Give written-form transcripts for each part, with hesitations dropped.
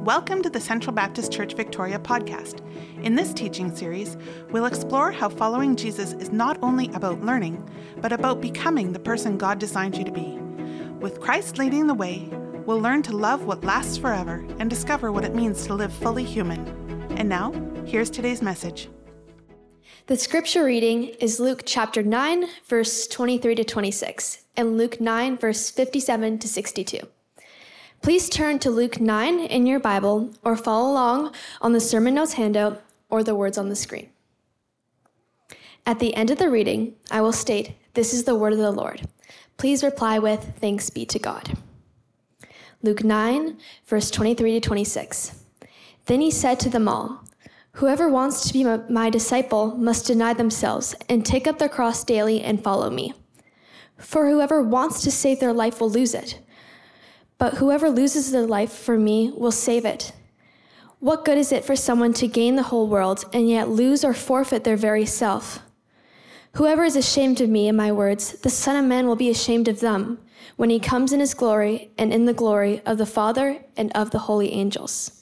Welcome to the Central Baptist Church Victoria podcast. In this teaching series, we'll explore how following Jesus is not only about learning, but about becoming the person God designed you to be. With Christ leading the way, we'll learn to love what lasts forever and discover what it means to live fully human. And now, here's today's message. The scripture reading is Luke chapter 9, verse 23 to 26, and Luke 9, verse 57 to 62. Please turn to Luke 9 in your Bible or follow along on the sermon notes handout or the words on the screen. At the end of the reading, I will state, "This is the word of the Lord." Please reply with, "Thanks be to God." Luke 9, verse 23 to 26. Then he said to them all, "Whoever wants to be my disciple must deny themselves and take up their cross daily and follow me. For whoever wants to save their life will lose it. But whoever loses their life for me will save it. What good is it for someone to gain the whole world and yet lose or forfeit their very self? Whoever is ashamed of me and my words, the Son of Man will be ashamed of them when he comes in his glory and in the glory of the Father and of the holy angels."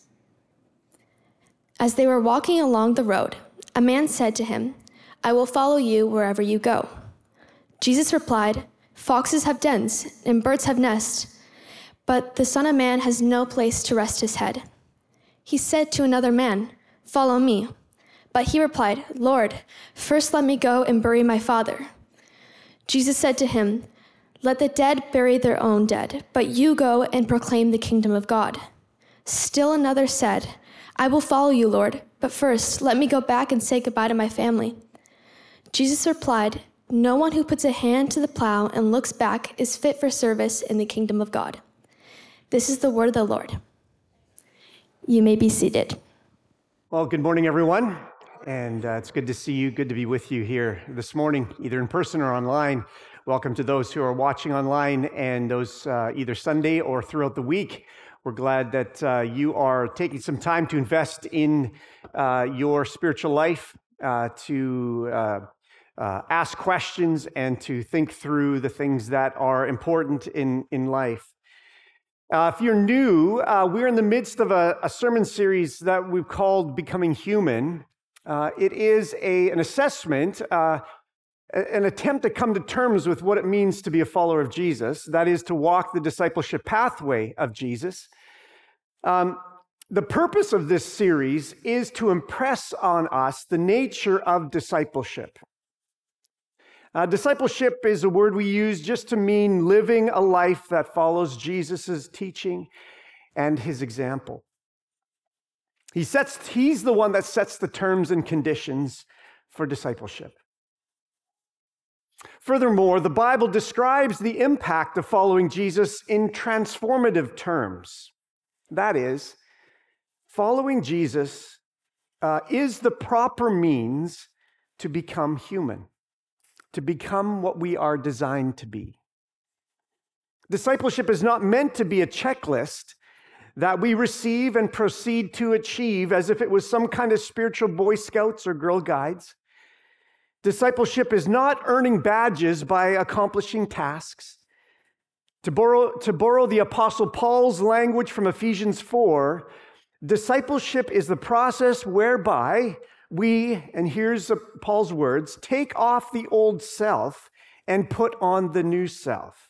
As they were walking along the road, a man said to him, "I will follow you wherever you go." Jesus replied, "Foxes have dens and birds have nests, but the Son of Man has no place to rest his head." He said to another man, "Follow me." But he replied, "Lord, first let me go and bury my father." Jesus said to him, "Let the dead bury their own dead, but you go and proclaim the kingdom of God." Still another said, "I will follow you, Lord, but first let me go back and say goodbye to my family." Jesus replied, "No one who puts a hand to the plow and looks back is fit for service in the kingdom of God." This is the word of the Lord. You may be seated. Well, good morning, everyone. And it's good to see you, good to be with you here this morning, either in person or online. Welcome to those who are watching online and those either Sunday or throughout the week. We're glad that you are taking some time to invest in your spiritual life, to ask questions and to think through the things that are important in life. If you're new, we're in the midst of a sermon series that we've called Becoming Human. It is an assessment, an attempt to come to terms with what it means to be a follower of Jesus, that is to walk the discipleship pathway of Jesus. The purpose of this series is to impress on us the nature of discipleship. Discipleship is a word we use just to mean living a life that follows Jesus' teaching and his example. He's the one that sets the terms and conditions for discipleship. Furthermore, the Bible describes the impact of following Jesus in transformative terms. That is, following Jesus is the proper means to become human, to become what we are designed to be. Discipleship is not meant to be a checklist that we receive and proceed to achieve as if it was some kind of spiritual Boy Scouts or Girl Guides. Discipleship is not earning badges by accomplishing tasks. To borrow the Apostle Paul's language from Ephesians 4, discipleship is the process whereby we, and here's Paul's words, take off the old self and put on the new self.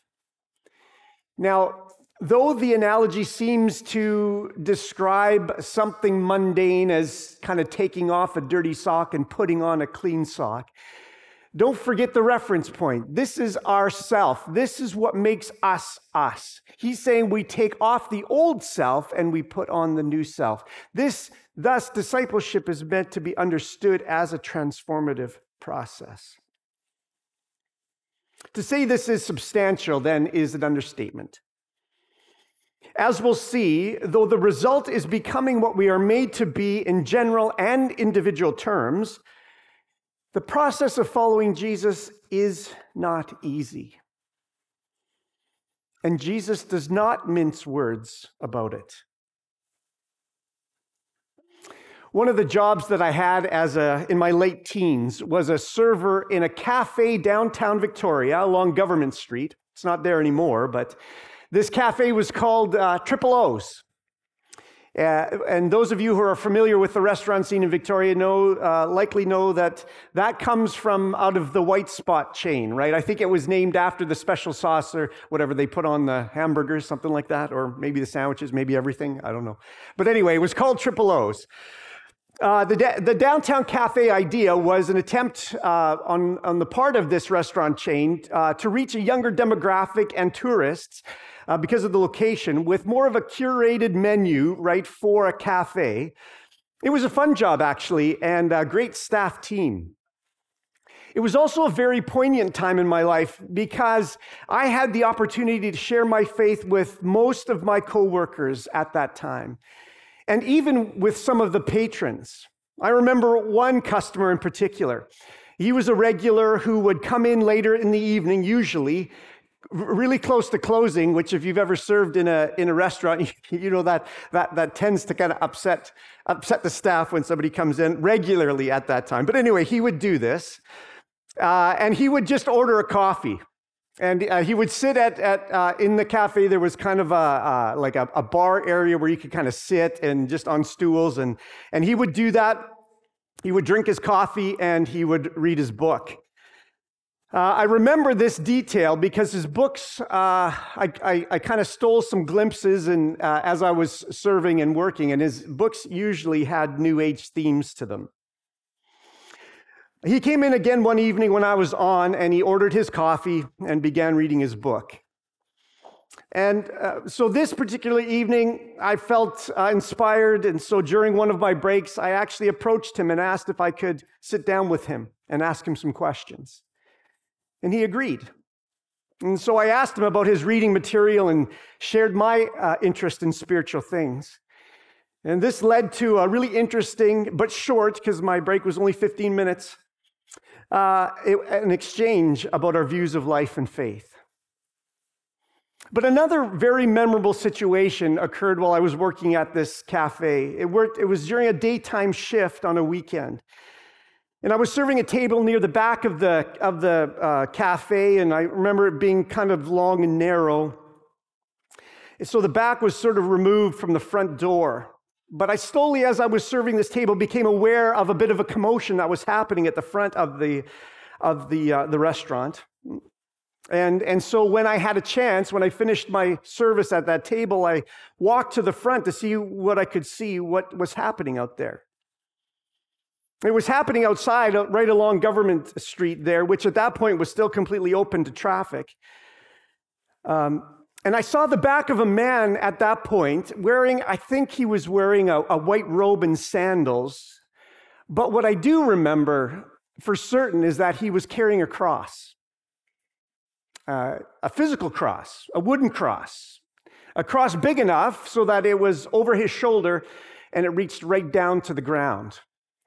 Now, though the analogy seems to describe something mundane as kind of taking off a dirty sock and putting on a clean sock, don't forget the reference point. This is our self. This is what makes us us. He's saying we take off the old self and we put on the new self. Thus, discipleship is meant to be understood as a transformative process. To say this is substantial, then, is an understatement. As we'll see, though the result is becoming what we are made to be in general and individual terms, the process of following Jesus is not easy. And Jesus does not mince words about it. One of the jobs that I had in my late teens was a server in a cafe downtown Victoria along Government Street. It's not there anymore, but this cafe was called Triple O's. And those of you who are familiar with the restaurant scene in Victoria likely know that comes from out of the White Spot chain, right? I think it was named after the special sauce or whatever they put on the hamburgers, something like that, or maybe the sandwiches, maybe everything, I don't know. But anyway, it was called Triple O's. The downtown cafe idea was an attempt on the part of this restaurant chain to reach a younger demographic and tourists because of the location with more of a curated menu, right, for a cafe. It was a fun job, actually, and a great staff team. It was also a very poignant time in my life because I had the opportunity to share my faith with most of my coworkers at that time, and even with some of the patrons. I remember one customer in particular. He was a regular who would come in later in the evening, usually really close to closing, which if you've ever served in a restaurant, you know that tends to kind of upset the staff when somebody comes in regularly at that time. But anyway, he would do this, and he would just order a coffee. And he would sit in the cafe. There was kind of a bar area where you could kind of sit and just on stools. And he would do that. He would drink his coffee and he would read his book. I remember this detail because his books, I kind of stole some glimpses as I was serving and working. And his books usually had New Age themes to them. He came in again one evening when I was on, and he ordered his coffee and began reading his book. And so this particular evening, I felt inspired, and so during one of my breaks, I actually approached him and asked if I could sit down with him and ask him some questions. And he agreed. And so I asked him about his reading material and shared my interest in spiritual things. And this led to a really interesting, but short, because my break was only 15 minutes, an exchange about our views of life and faith. But another very memorable situation occurred while I was working at this cafe. It was during a daytime shift on a weekend. And I was serving a table near the back of the cafe, and I remember it being kind of long and narrow. And so the back was sort of removed from the front door. But I slowly, as I was serving this table, became aware of a bit of a commotion that was happening at the front of the restaurant. And so when I had a chance, when I finished my service at that table, I walked to the front to see what I could see, what was happening out there. It was happening outside, right along Government Street there, which at that point was still completely open to traffic. And I saw the back of a man at that point I think he was wearing a white robe and sandals. But what I do remember for certain is that he was carrying a cross, a physical cross, a wooden cross, a cross big enough so that it was over his shoulder and it reached right down to the ground.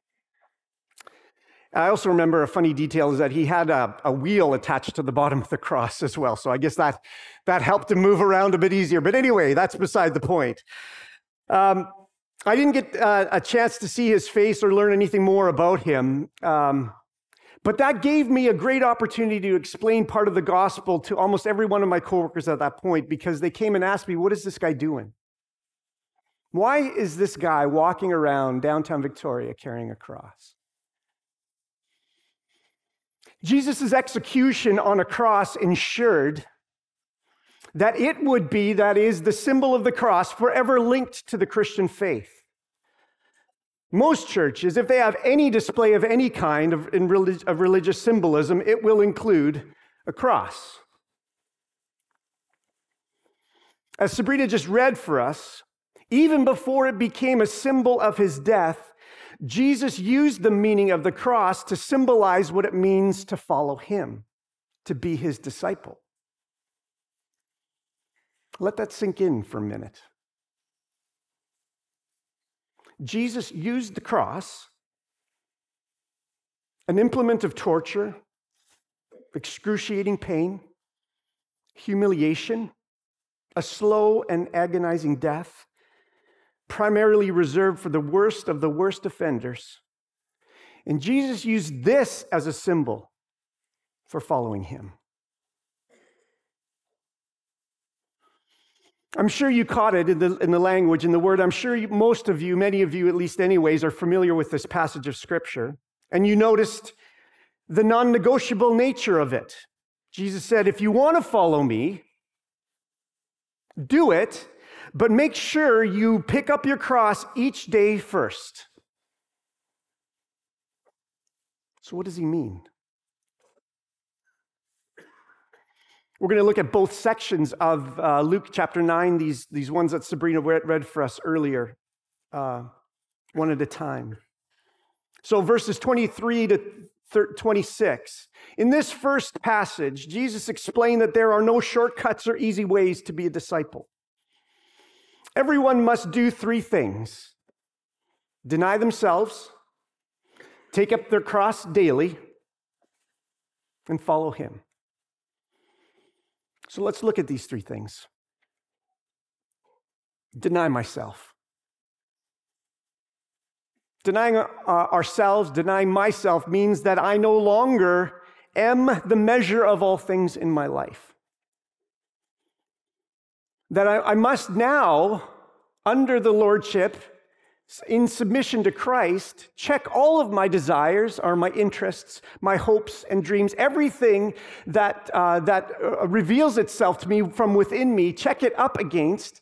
I also remember a funny detail is that he had a wheel attached to the bottom of the cross as well. So I guess that helped him move around a bit easier. But anyway, that's beside the point. I didn't get a chance to see his face or learn anything more about him. But that gave me a great opportunity to explain part of the gospel to almost every one of my coworkers at that point, because they came and asked me, what is this guy doing? Why is this guy walking around downtown Victoria carrying a cross? Jesus' execution on a cross ensured that it would be, that is, the symbol of the cross, forever linked to the Christian faith. Most churches, if they have any display of any kind of religious symbolism, it will include a cross. As Sabrina just read for us, even before it became a symbol of his death, Jesus used the meaning of the cross to symbolize what it means to follow him, to be his disciple. Let that sink in for a minute. Jesus used the cross, an implement of torture, excruciating pain, humiliation, a slow and agonizing death, primarily reserved for the worst of the worst offenders. And Jesus used this as a symbol for following him. I'm sure you caught it in the language, in the word. I'm sure most of you, many of you at least anyways, are familiar with this passage of Scripture. And you noticed the non-negotiable nature of it. Jesus said, if you want to follow me, do it, but make sure you pick up your cross each day first. So what does he mean? We're going to look at both sections of Luke chapter 9, these ones that Sabrina read for us earlier, one at a time. So verses 23 to 26. In this first passage, Jesus explained that there are no shortcuts or easy ways to be a disciple. Everyone must do three things: deny themselves, take up their cross daily, and follow him. So let's look at these three things. Deny myself. Denying ourselves, denying myself, means that I no longer am the measure of all things in my life. That I must now, under the lordship, in submission to Christ, check all of my desires, or my interests, my hopes and dreams, everything that reveals itself to me from within me, check it up against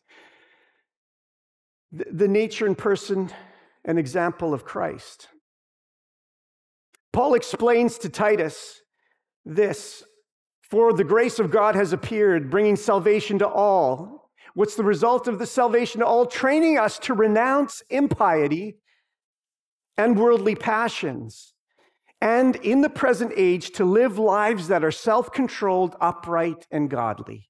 the nature and person and example of Christ. Paul explains to Titus this: for the grace of God has appeared, bringing salvation to all. What's the result of the salvation to all? Training us to renounce impiety and worldly passions, and in the present age to live lives that are self-controlled, upright, and godly.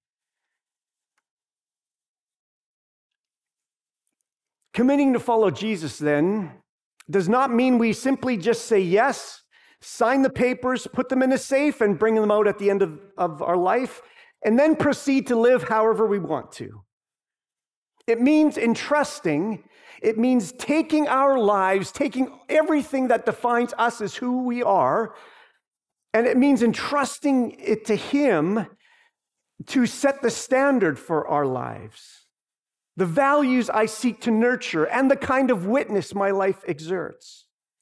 Committing to follow Jesus, then, does not mean we simply just say yes, sign the papers, put them in a safe, and bring them out at the end of our life, and then proceed to live however we want to. It means entrusting. It means taking our lives, taking everything that defines us as who we are, and it means entrusting it to him to set the standard for our lives, the values I seek to nurture, and the kind of witness my life exerts.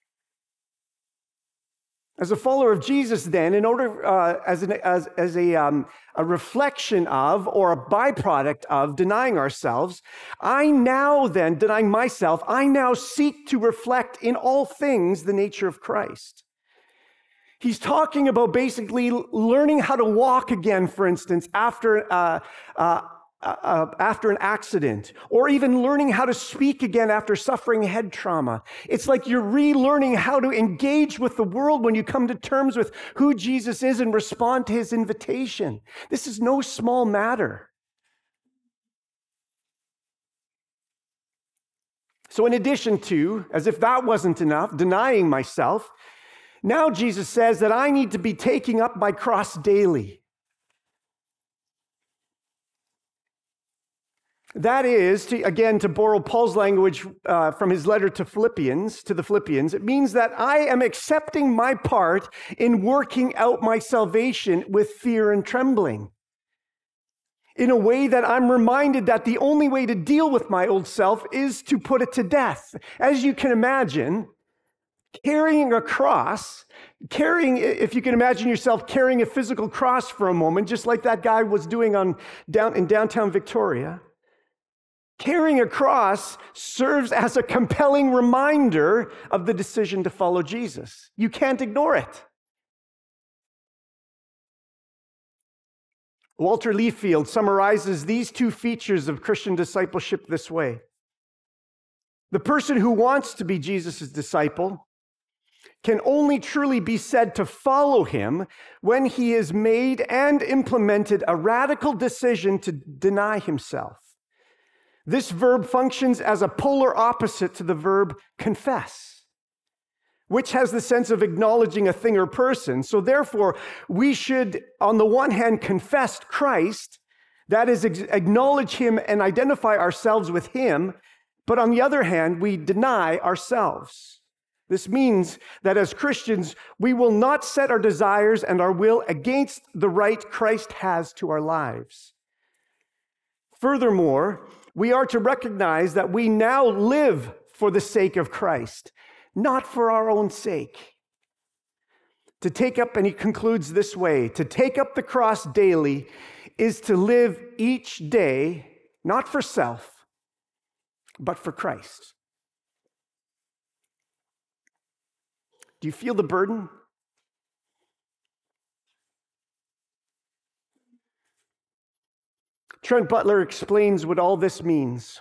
As a follower of Jesus, then, in order as a reflection of, or a byproduct of, denying ourselves, I now then, denying myself, I now seek to reflect in all things the nature of Christ. He's talking about basically learning how to walk again, for instance, after an accident, or even learning how to speak again after suffering head trauma. It's like you're relearning how to engage with the world when you come to terms with who Jesus is and respond to his invitation. This is no small matter. So in addition to, as if that wasn't enough, denying myself, now Jesus says that I need to be taking up my cross daily. That is, to borrow Paul's language from his letter to the Philippians, it means that I am accepting my part in working out my salvation with fear and trembling, in a way that I'm reminded that the only way to deal with my old self is to put it to death. As you can imagine, carrying a cross, if you can imagine yourself carrying a physical cross for a moment, just like that guy was doing in downtown Victoria, carrying a cross serves as a compelling reminder of the decision to follow Jesus. You can't ignore it. Walter Liefeld summarizes these two features of Christian discipleship this way: the person who wants to be Jesus' disciple can only truly be said to follow him when he has made and implemented a radical decision to deny himself. This verb functions as a polar opposite to the verb confess, which has the sense of acknowledging a thing or person. So therefore, we should, on the one hand, confess Christ, that is, acknowledge him and identify ourselves with him, but on the other hand, we deny ourselves. This means that as Christians, we will not set our desires and our will against the right Christ has to our lives. Furthermore, we are to recognize that we now live for the sake of Christ, not for our own sake. To take up, and he concludes this way, to take up the cross daily is to live each day, not for self, but for Christ. Do you feel the burden? Trent Butler explains what all this means.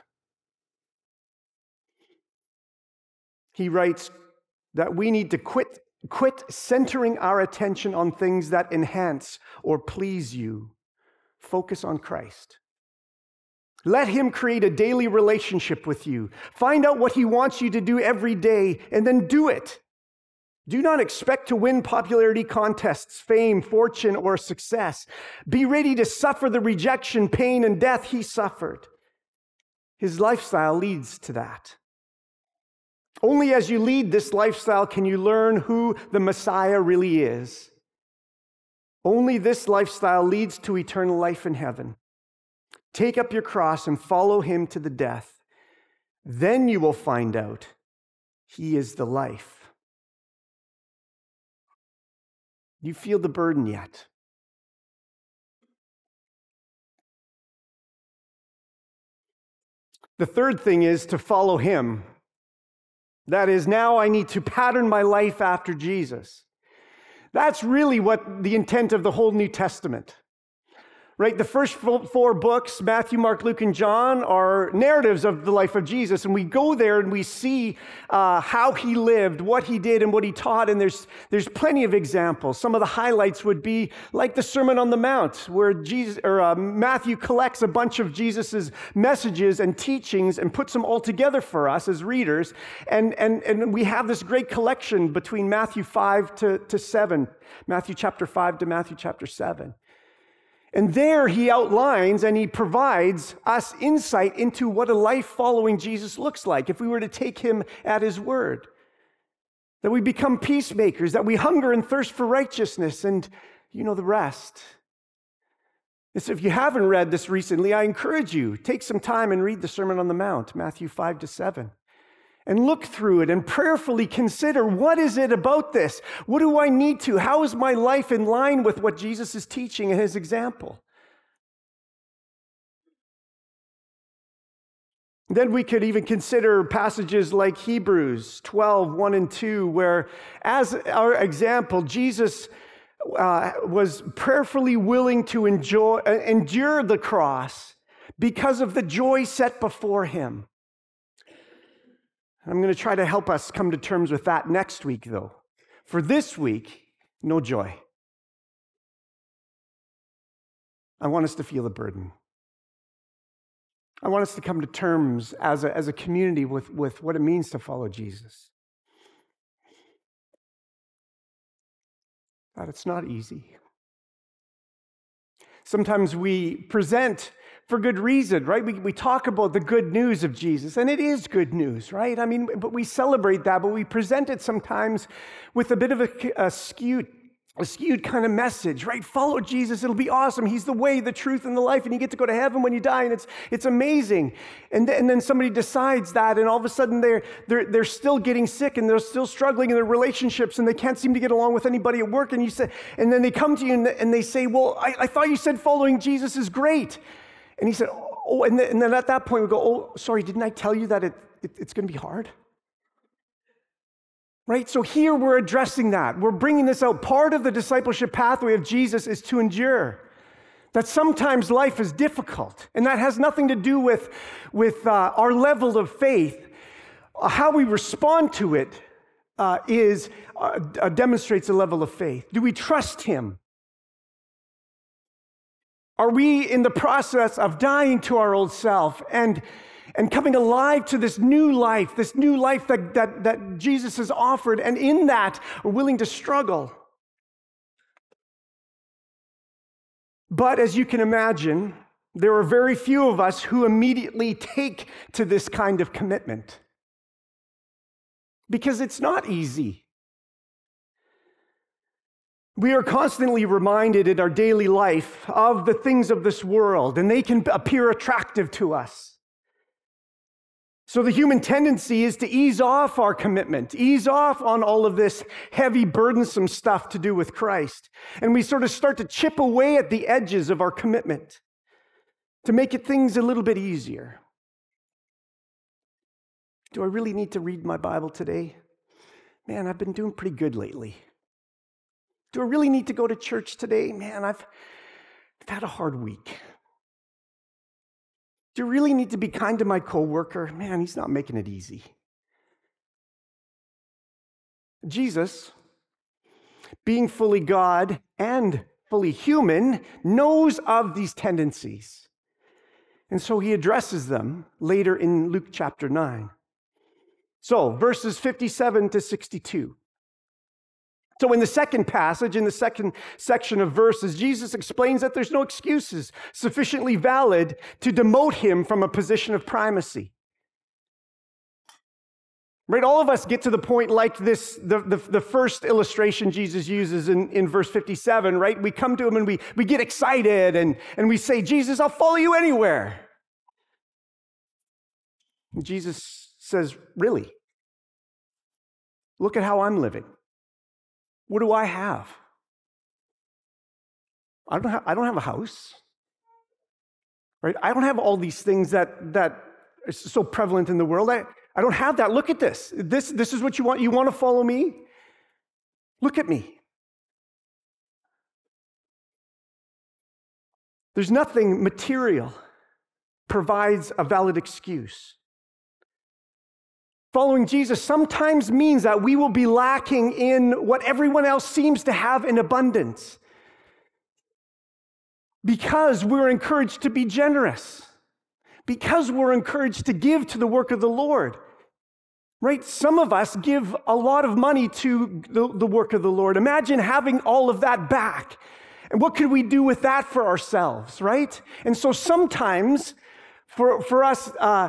He writes that we need to quit centering our attention on things that enhance or please you. Focus on Christ. Let him create a daily relationship with you. Find out what he wants you to do every day and then do it. Do not expect to win popularity contests, fame, fortune, or success. Be ready to suffer the rejection, pain, and death he suffered. His lifestyle leads to that. Only as you lead this lifestyle can you learn who the Messiah really is. Only this lifestyle leads to eternal life in heaven. Take up your cross and follow him to the death. Then you will find out he is the life. Do you feel the burden yet? The third thing is to follow him. That is, now I need to pattern my life after Jesus. That's really what the intent of the whole New Testament. Right? The first 4 books, Matthew, Mark, Luke, and John, are narratives of the life of Jesus. And we go there and we see how he lived, what he did, and what he taught. And there's plenty of examples. Some of the highlights would be like the Sermon on the Mount, where Matthew collects a bunch of Jesus's messages and teachings and puts them all together for us as readers. And we have this great collection between Matthew 5 to 7, Matthew chapter 5 to Matthew chapter 7. And there he outlines and he provides us insight into what a life following Jesus looks like if we were to take him at his word. That we become peacemakers, that we hunger and thirst for righteousness, and you know the rest. And so if you haven't read this recently, I encourage you, take some time and read the Sermon on the Mount, Matthew 5 to 7. And look through it and prayerfully consider, what is it about this? What do I need to? How is my life in line with what Jesus is teaching and his example? Then we could even consider passages like Hebrews 12, 1 and 2, where as our example, Jesus was prayerfully willing to endure the cross because of the joy set before him. I'm going to try to help us come to terms with that next week, though. For this week, no joy. I want us to feel the burden. I want us to come to terms as a community with what it means to follow Jesus. But it's not easy. Sometimes we present for good reason, right? We talk about the good news of Jesus, and it is good news, right? I mean, but we celebrate that, but we present it sometimes with a bit of a skewed kind of message, right? Follow Jesus, it'll be awesome. He's the way, the truth, and the life, and you get to go to heaven when you die, and it's amazing. And then somebody decides that, and all of a sudden they're still getting sick, and they're still struggling in their relationships, and they can't seem to get along with anybody at work. And then they come to you and they say, "Well, I thought you said following Jesus is great." And he said, "Oh," and then at that point we go, "Oh, sorry, didn't I tell you that it's going to be hard?" Right? So here we're addressing that. We're bringing this out. Part of the discipleship pathway of Jesus is to endure. That sometimes life is difficult, and that has nothing to do with our level of faith. How we respond to it demonstrates a level of faith. Do we trust him? Are we in the process of dying to our old self and coming alive to this new life that Jesus has offered, and in that are willing to struggle? But as you can imagine, there are very few of us who immediately take to this kind of commitment, because it's not easy. We are constantly reminded in our daily life of the things of this world, and they can appear attractive to us. So the human tendency is to ease off our commitment, ease off on all of this heavy, burdensome stuff to do with Christ. And we sort of start to chip away at the edges of our commitment to make things a little bit easier. Do I really need to read my Bible today? Man, I've been doing pretty good lately. Do I really need to go to church today? Man, I've had a hard week. Do I really need to be kind to my coworker? Man, he's not making it easy. Jesus, being fully God and fully human, knows of these tendencies. And so he addresses them later in Luke chapter 9. So, verses 57 to 62. So in the second passage, in the second section of verses, Jesus explains that there's no excuses sufficiently valid to demote him from a position of primacy. Right? All of us get to the point like this, the first illustration Jesus uses in verse 57, right? We come to him and we get excited and we say, Jesus, I'll follow you anywhere. And Jesus says, really? Look at how I'm living. What do I have? I don't have a house, right? I don't have all these things that are so prevalent in the world. I don't have that. Look at this. This is what you want. You want to follow me? Look at me. There's nothing material provides a valid excuse. Following Jesus sometimes means that we will be lacking in what everyone else seems to have in abundance, because we're encouraged to be generous, because we're encouraged to give to the work of the Lord. Right? Some of us give a lot of money to the work of the Lord. Imagine having all of that back. And what could we do with that for ourselves, right? And so sometimes for us,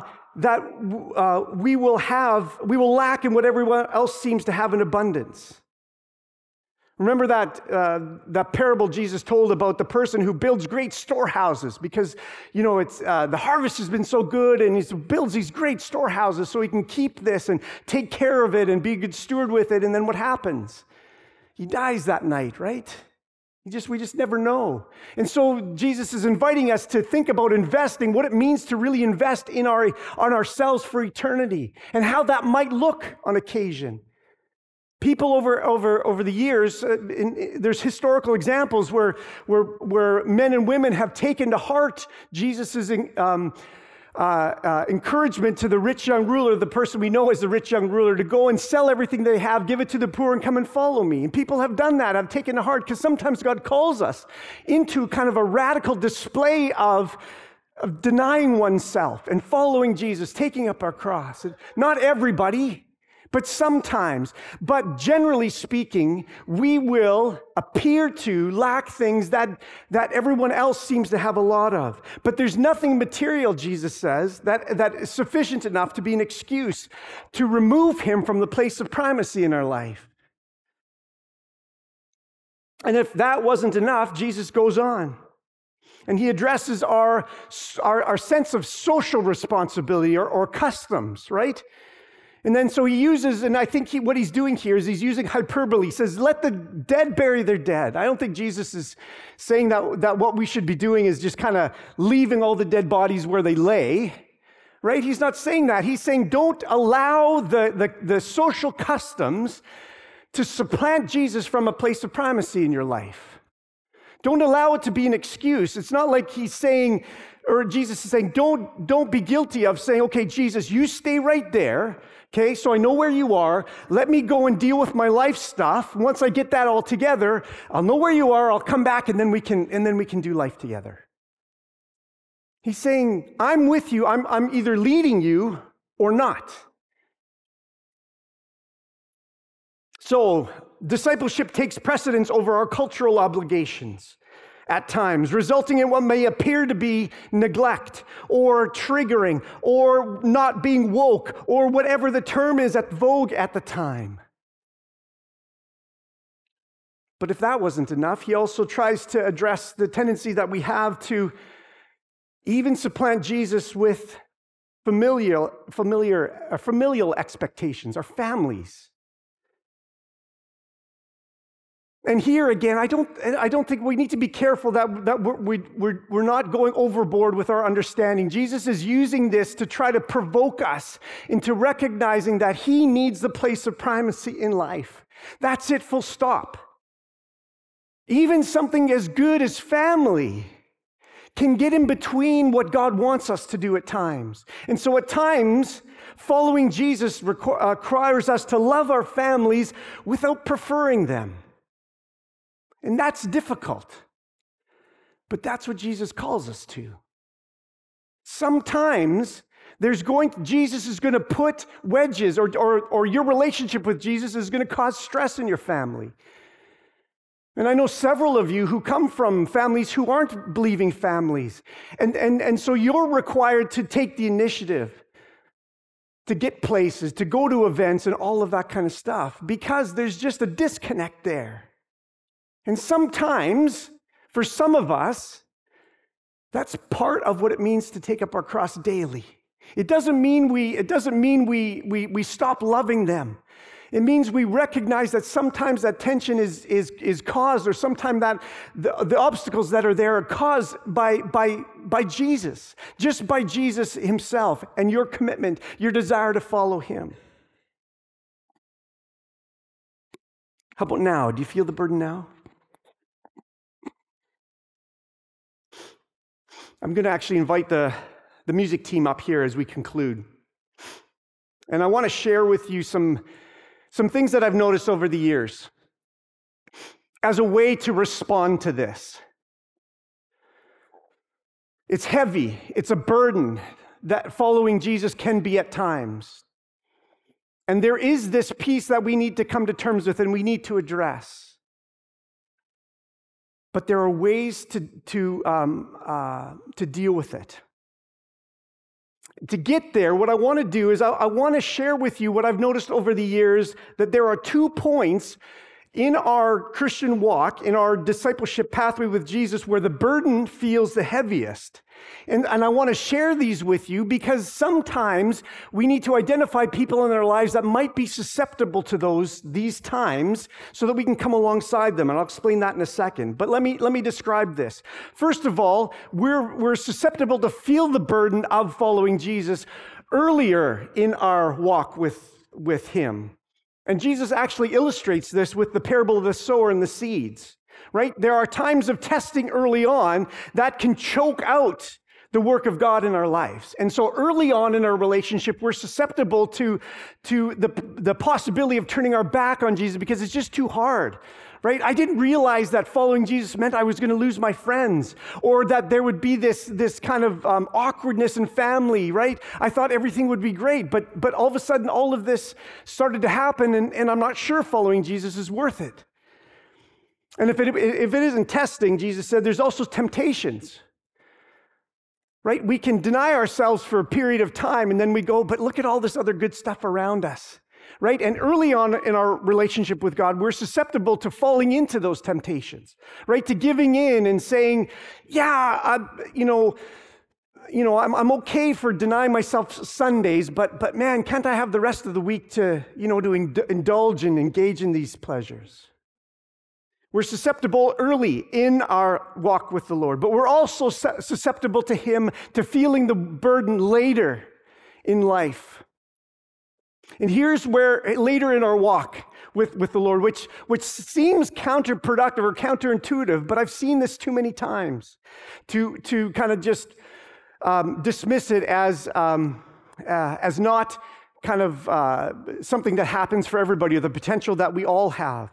we will lack in what everyone else seems to have in abundance. Remember that parable Jesus told about the person who builds great storehouses because, it's the harvest has been so good, and he builds these great storehouses so he can keep this and take care of it and be a good steward with it. And then what happens? He dies that night, right? We just never know. And so Jesus is inviting us to think about investing, what it means to really invest on ourselves for eternity, and how that might look on occasion. People over the years, there's historical examples where men and women have taken to heart Jesus's encouragement to the rich young ruler, the person we know as the rich young ruler, to go and sell everything they have, give it to the poor, and come and follow me. And people have done that, have taken to heart, because sometimes God calls us into kind of a radical display of denying oneself and following Jesus, taking up our cross. Not everybody, but sometimes. But generally speaking, we will appear to lack things that everyone else seems to have a lot of. But there's nothing material, Jesus says, that is sufficient enough to be an excuse to remove him from the place of primacy in our life. And if that wasn't enough, Jesus goes on. And he addresses our sense of social responsibility or customs, right? And then so he uses, and I think what he's doing here is he's using hyperbole. He says, let the dead bury their dead. I don't think Jesus is saying that what we should be doing is just kind of leaving all the dead bodies where they lay, right? He's not saying that. He's saying don't allow the social customs to supplant Jesus from a place of primacy in your life. Don't allow it to be an excuse. It's not like he's saying, or Jesus is saying, don't be guilty of saying, okay, Jesus, you stay right there. Okay, so I know where you are. Let me go and deal with my life stuff. Once I get that all together, I'll know where you are. I'll come back, and then we can do life together. He's saying, I'm with you. I'm either leading you or not. So discipleship takes precedence over our cultural obligations at times, resulting in what may appear to be neglect or triggering or not being woke or whatever the term is at vogue at the time. But if that wasn't enough, he also tries to address the tendency that we have to even supplant Jesus with familial expectations, our families. And here again, I don't think we need to be careful that we're not going overboard with our understanding. Jesus is using this to try to provoke us into recognizing that he needs the place of primacy in life. That's it, full stop. Even something as good as family can get in between what God wants us to do at times. And so at times, following Jesus requires us to love our families without preferring them. And that's difficult. But that's what Jesus calls us to. Sometimes Jesus is going to put wedges, or your relationship with Jesus is going to cause stress in your family. And I know several of you who come from families who aren't believing families. And so you're required to take the initiative to get places, to go to events and all of that kind of stuff, because there's just a disconnect there. And sometimes, for some of us, that's part of what it means to take up our cross daily. It doesn't mean we stop loving them. It means we recognize that sometimes that tension is caused, or sometimes that the obstacles that are there are caused by Jesus, just by Jesus himself and your commitment, your desire to follow him. How about now? Do you feel the burden now? I'm going to actually invite the music team up here as we conclude. And I want to share with you some things that I've noticed over the years as a way to respond to this. It's heavy. It's a burden that following Jesus can be at times. And there is this piece that we need to come to terms with and we need to address. But there are ways to deal with it. To get there, what I want to do is I want to share with you what I've noticed over the years, that there are 2 points in our Christian walk, in our discipleship pathway with Jesus, where the burden feels the heaviest. And I want to share these with you because sometimes we need to identify people in our lives that might be susceptible to these times so that we can come alongside them. And I'll explain that in a second. But let me describe this. First of all, we're susceptible to feel the burden of following Jesus earlier in our walk with him. And Jesus actually illustrates this with the parable of the sower and the seeds, right? There are times of testing early on that can choke out the work of God in our lives. And so early on in our relationship, we're susceptible to the possibility of turning our back on Jesus because it's just too hard, right? I didn't realize that following Jesus meant I was going to lose my friends, or that there would be this kind of awkwardness in family, right? I thought everything would be great, but all of a sudden all of this started to happen, and I'm not sure following Jesus is worth it. And if it isn't testing, Jesus said, there's also temptations. Right? We can deny ourselves for a period of time and then we go, but look at all this other good stuff around us. Right? And early on in our relationship with God, we're susceptible to falling into those temptations, right? To giving in and saying, yeah, I'm okay for denying myself Sundays, but man, can't I have the rest of the week to indulge and engage in these pleasures? We're susceptible early in our walk with the Lord, but we're also susceptible to him, to feeling the burden later in life. And here's where, later in our walk with the Lord, which seems counterproductive or counterintuitive, but I've seen this too many times to kind of just dismiss it as not kind of something that happens for everybody, or the potential that we all have.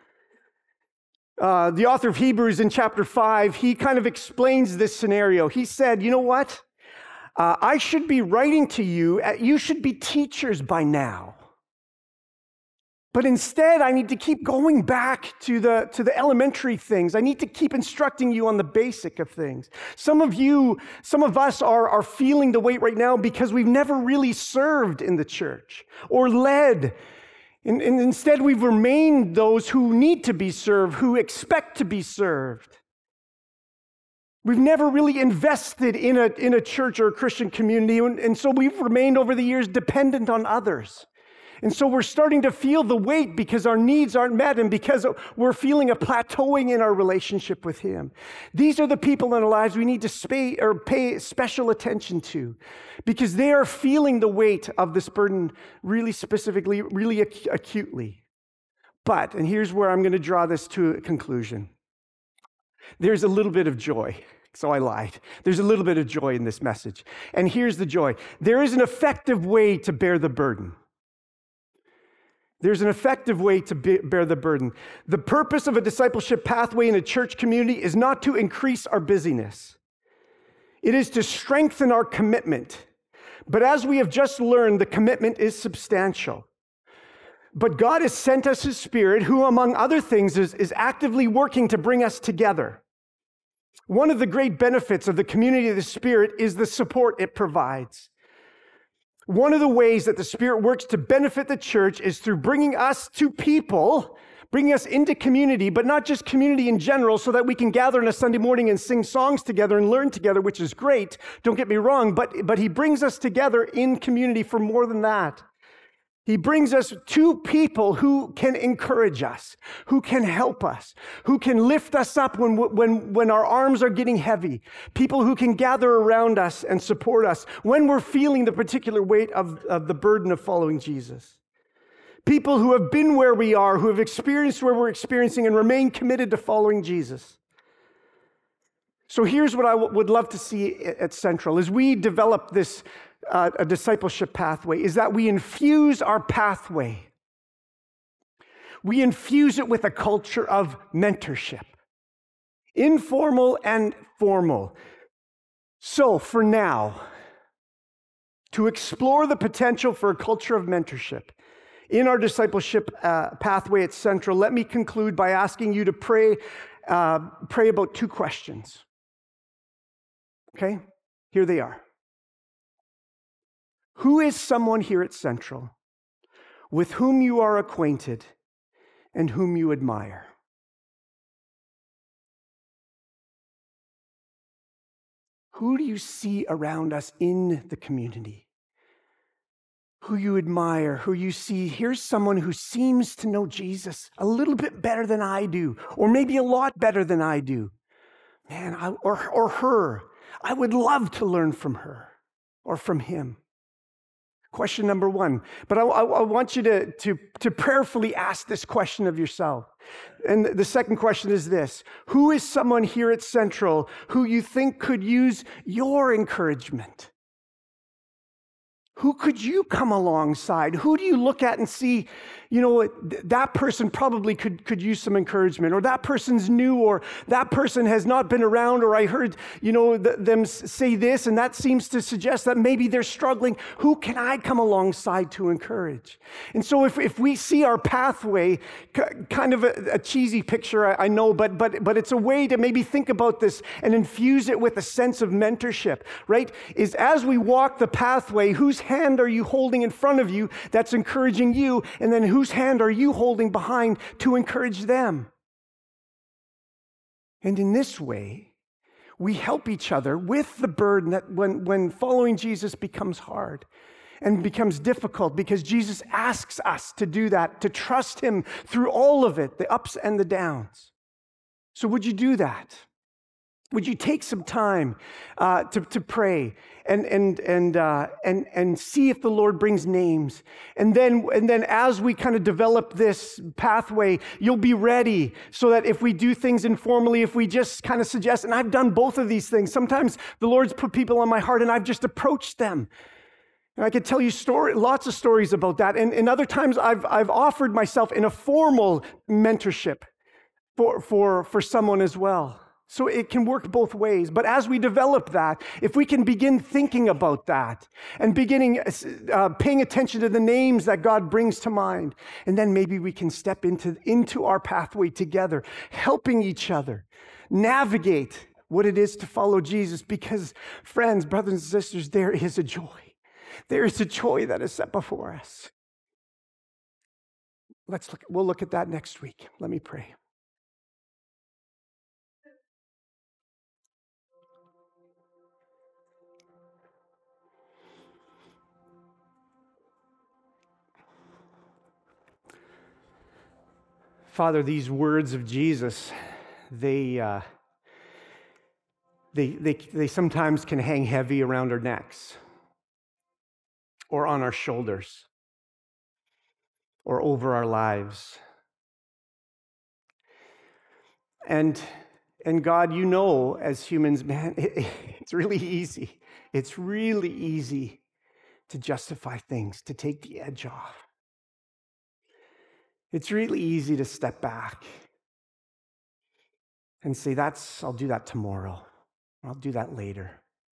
The author of Hebrews in chapter 5, he kind of explains this scenario. He said, you know what? I should be writing to you. You should be teachers by now. But instead, I need to keep going back to the elementary things. I need to keep instructing you on the basic of things. Some of us are feeling the weight right now because we've never really served in the church or led And instead, we've remained those who need to be served, who expect to be served. We've never really invested in a church or a Christian community, and so we've remained over the years dependent on others. And so we're starting to feel the weight because our needs aren't met and because we're feeling a plateauing in our relationship with Him. These are the people in our lives we need to pay special attention to because they are feeling the weight of this burden really specifically, really acutely. But, and here's where I'm going to draw this to a conclusion. There's a little bit of joy. So I lied. There's a little bit of joy in this message. And here's the joy. There is an effective way to bear the burden. There's an effective way to bear the burden. The purpose of a discipleship pathway in a church community is not to increase our busyness. It is to strengthen our commitment. But as we have just learned, the commitment is substantial. But God has sent us His Spirit, who, among other things, is actively working to bring us together. One of the great benefits of the community of the Spirit is the support it provides. One of the ways that the Spirit works to benefit the church is through bringing us to people, bringing us into community, but not just community in general, so that we can gather on a Sunday morning and sing songs together and learn together, which is great. Don't get me wrong, but He brings us together in community for more than that. He brings us to people who can encourage us, who can help us, who can lift us up when our arms are getting heavy, people who can gather around us and support us when we're feeling the particular weight of the burden of following Jesus. People who have been where we are, who have experienced where we're experiencing and remain committed to following Jesus. So here's what I would love to see at Central as we develop this a discipleship pathway, is that we infuse our pathway. We infuse it with a culture of mentorship, informal and formal. So for now, to explore the potential for a culture of mentorship in our discipleship pathway at Central, let me conclude by asking you to pray about two questions. Okay? Here they are. Who is someone here at Central with whom you are acquainted and whom you admire? Who do you see around us in the community? Who you admire, who you see, here's someone who seems to know Jesus a little bit better than I do, or maybe a lot better than I do. Man, or her. I would love to learn from her or from him. Question number one. But I want you to prayerfully ask this question of yourself. And the second question is this. Who is someone here at Central who you think could use your encouragement? Who could you come alongside? Who do you look at and see, you know, that person probably could use some encouragement, or that person's new, or that person has not been around, or I heard, you know, them say this, and that seems to suggest that maybe they're struggling. Who can I come alongside to encourage? And so if we see our pathway, kind of a cheesy picture, I know, but it's a way to maybe think about this and infuse it with a sense of mentorship, right? Is as we walk the pathway, whose hand are you holding in front of you that's encouraging you? And then whose hand are you holding behind to encourage them? And in this way, we help each other with the burden that when following Jesus becomes hard and becomes difficult, because Jesus asks us to do that, to trust him through all of it, the ups and the downs. So would you do that? Would you take some time to pray and see if the Lord brings names? And then as we kind of develop this pathway, you'll be ready so that if we do things informally, if we just kind of suggest, and I've done both of these things. Sometimes the Lord's put people on my heart and I've just approached them. And I could tell you lots of stories about that. And other times I've offered myself in a formal mentorship for someone as well. So it can work both ways. But as we develop that, if we can begin thinking about that and beginning paying attention to the names that God brings to mind, and then maybe we can step into our pathway together, helping each other navigate what it is to follow Jesus. Because, friends, brothers and sisters, there is a joy. There is a joy that is set before us. We'll look at that next week. Let me pray. Father, these words of Jesus, they sometimes can hang heavy around our necks or on our shoulders or over our lives. And God, you know, as humans, man, it's really easy. It's really easy to justify things, to take the edge off. It's really easy to step back and say, I'll do that tomorrow. I'll do that later.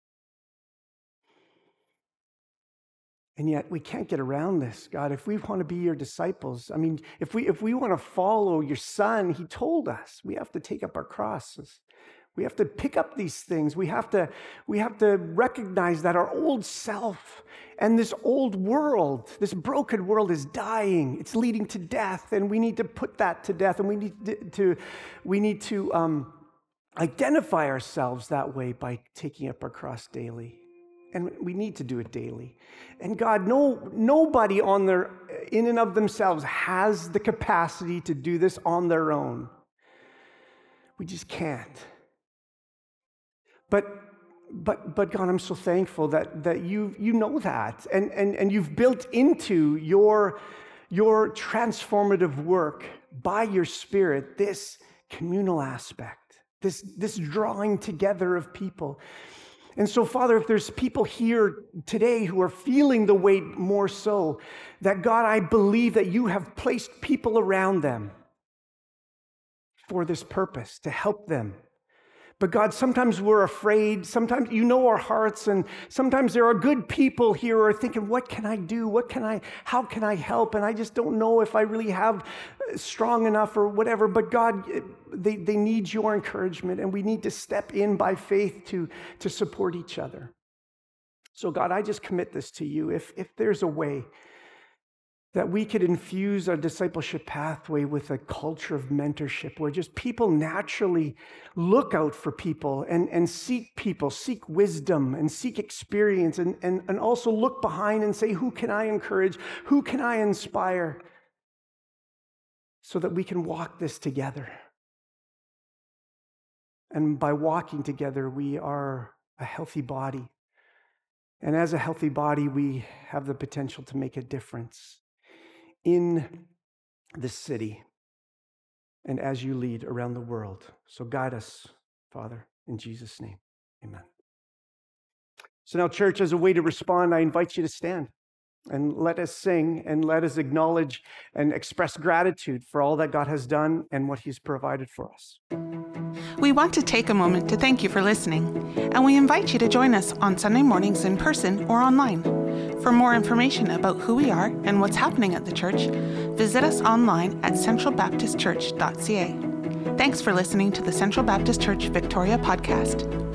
And yet we can't get around this, God. If we want to be your disciples, I mean, if we want to follow your Son, he told us we have to take up our crosses. We have to pick up these things. We have to recognize that our old self and this old world, this broken world is dying. It's leading to death, and we need to put that to death. And we need to identify ourselves that way by taking up our cross daily. And we need to do it daily. And God, nobody in and of themselves has the capacity to do this on their own. We just can't. But God, I'm so thankful that you know that, and you've built into your transformative work by your Spirit this communal aspect, this drawing together of people. And so, Father, if there's people here today who are feeling the weight more so, that God, I believe that you have placed people around them for this purpose, to help them. But God, sometimes we're afraid. Sometimes you know our hearts, and sometimes there are good people here who are thinking, what can I do? How can I help? And I just don't know if I really have strong enough or whatever. But God, they need your encouragement, and we need to step in by faith to support each other. So God, I just commit this to you. If there's a way that we could infuse our discipleship pathway with a culture of mentorship where just people naturally look out for people and seek wisdom and seek experience and also look behind and say, who can I encourage? Who can I inspire? So that we can walk this together. And by walking together, we are a healthy body. And as a healthy body, we have the potential to make a difference in this city and as you lead around the world. So guide us, Father, in Jesus' name. Amen. So now, church, as a way to respond, I invite you to stand and let us sing and let us acknowledge and express gratitude for all that God has done and what he's provided for us. We want to take a moment to thank you for listening, and we invite you to join us on Sunday mornings in person or online. For more information about who we are and what's happening at the church, visit us online at centralbaptistchurch.ca. Thanks for listening to the Central Baptist Church Victoria podcast.